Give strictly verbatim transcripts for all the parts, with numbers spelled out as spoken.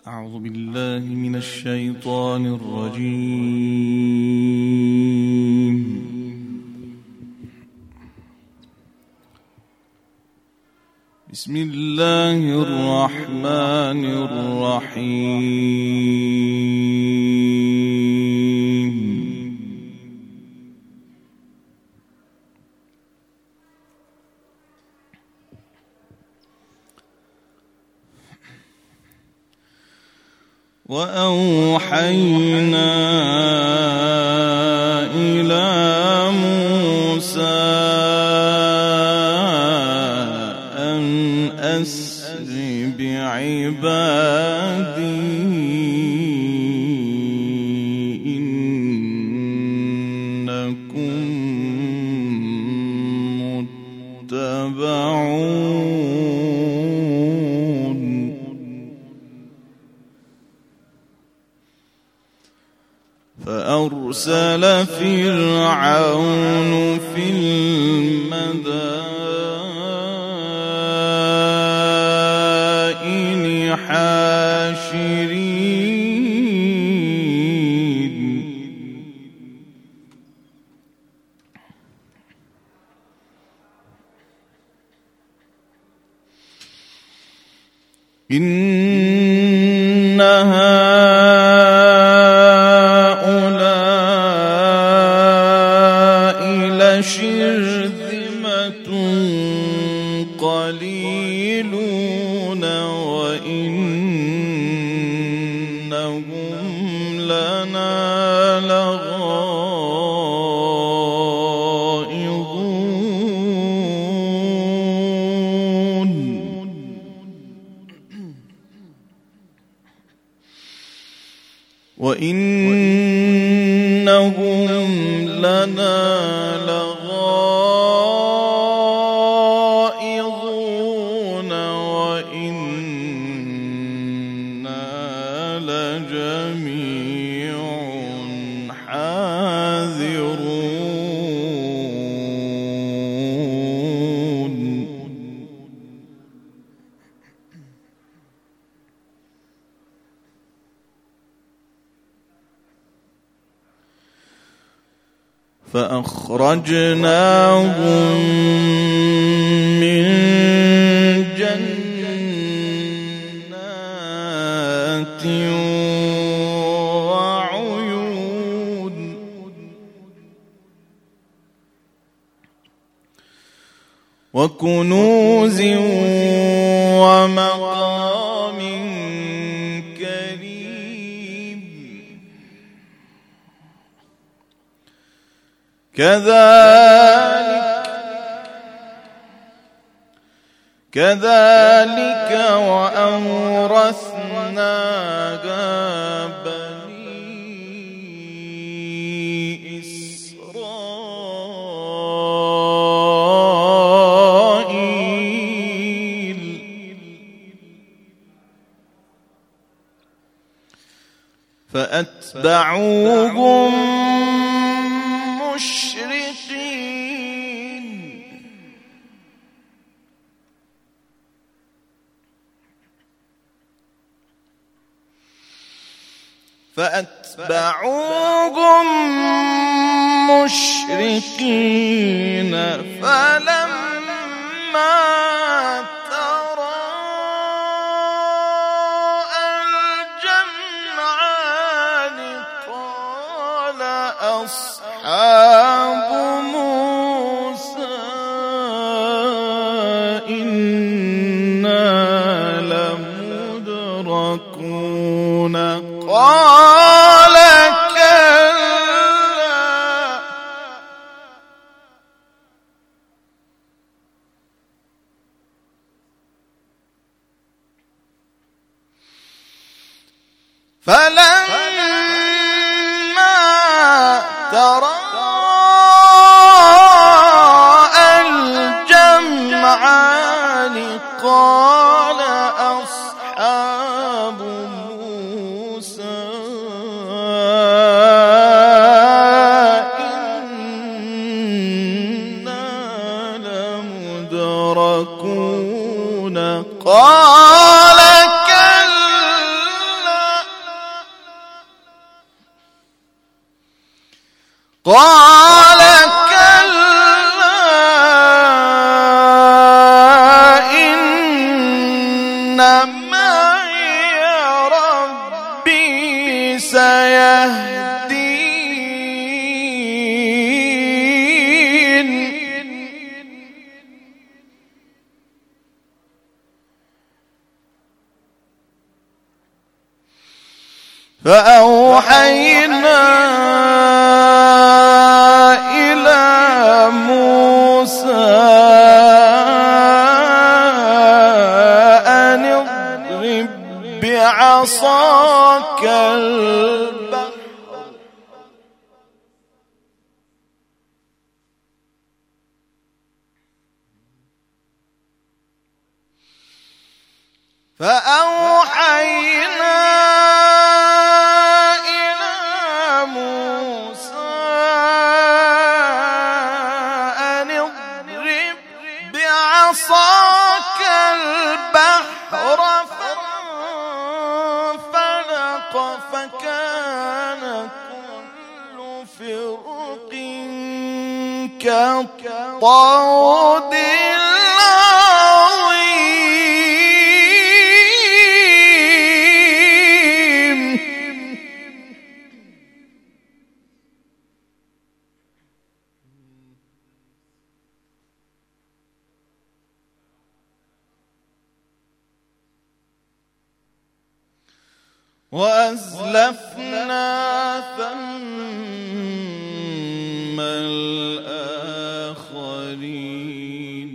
أعوذ بالله من الشيطان الرجيم. بسم الله الرحمن الرحيم. وأوحينا إلى موسى أن أسر بعبادي إنكم متبعون. فأرسل فرعون في المدائن حاشرين إن هؤلاء لشرذمة قليلون وإنهم لنا لغائظون. وإنهم لنا لغائظون وإنا لجميع حاذرون. فأخرجناهم من جنات وعيون وكنوز ومقام كريم. كذلك كذلك وأورثناها بني إسرائيل. فأتبعوهم مشرقين فأتبعوهم مشرقين فلما تراءى الجمعان قال أصحاب موسى إنا لمدركون. قال كلا فلما تراءى الجمعان قال أصحاب موسى إنا لمدركون. قال كلا قال كلا إن معي ربي سيهدين فأوحينا إلى موسى أن اضرب بعصاك البحر فأوحينا بعصاك البحر فانفلق فكان كل فرق كالطود العظيم وأزلفنا ثم الآخرين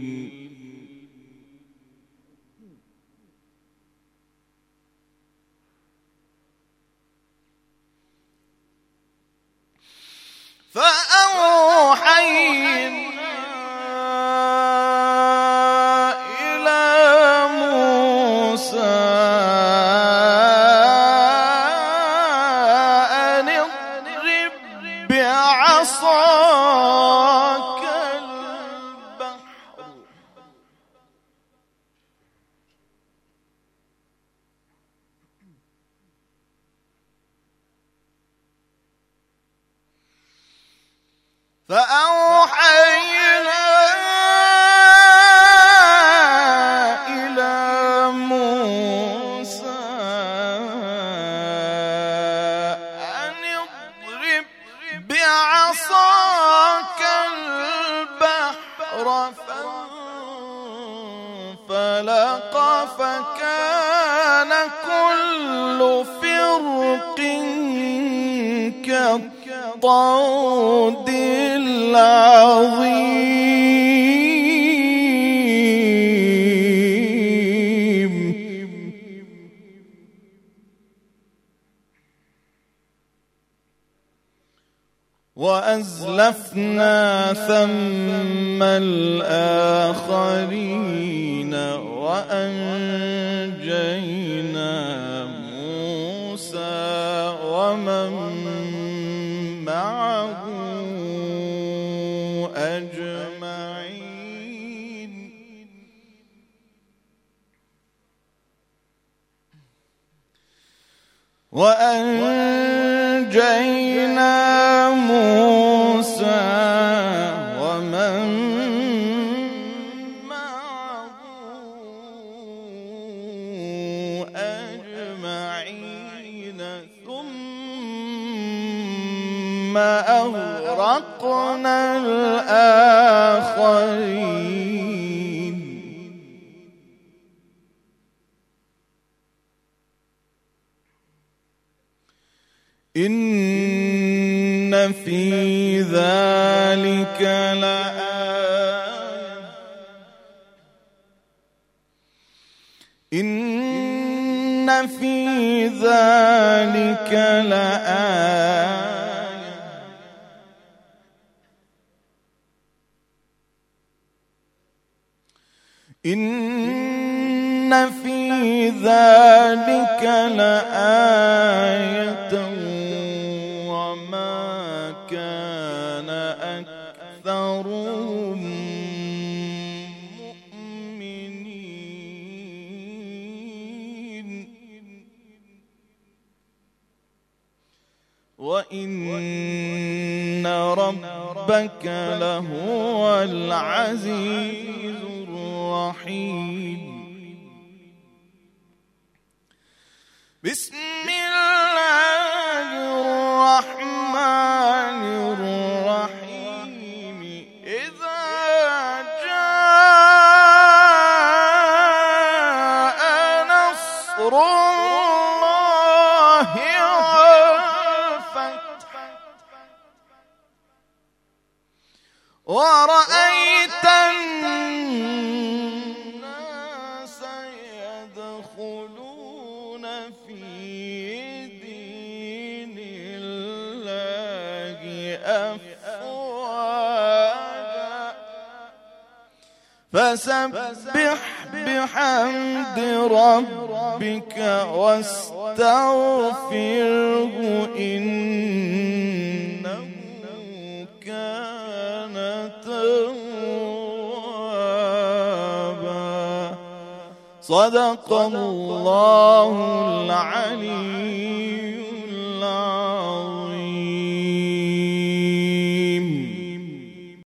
فأوحينا إلى موسى بعصاك البحر فأوحينا إلى موسى أن اضرب بعصاك البحر فانفلق فكان كل فرق كالطود العظيم وأزلفنا ثم الآخرين وأنجينا موسى ومن معه أجمعين وأنجينا موسى ومن معه أجمعين ثم أغرقنا الآخرين إن في ذلك لآية إن في ذلك لآية إن في ذلك لآية وما كان أكثرهم مؤمنين وإن ربك لهو العزيز الرحيم. بسم الله الرحمن الرحيم. إذا جاء نصر الله والفتح ورأيت الناس يدخلون في دين الله أفواجا فسبح بحمد ربك واستغفره إنه كان توابا. صدق الله العليم